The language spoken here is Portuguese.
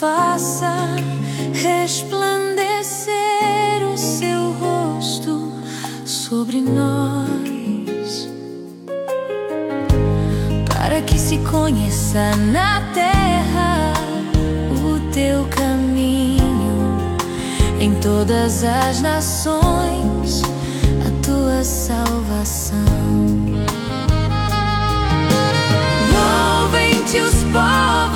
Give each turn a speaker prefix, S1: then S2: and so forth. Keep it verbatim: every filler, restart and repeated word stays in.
S1: faça resplandecer o seu rosto sobre nós, para que se conheça na terra o teu caminho, em todas as nações a tua salvação. Louvem-te os povos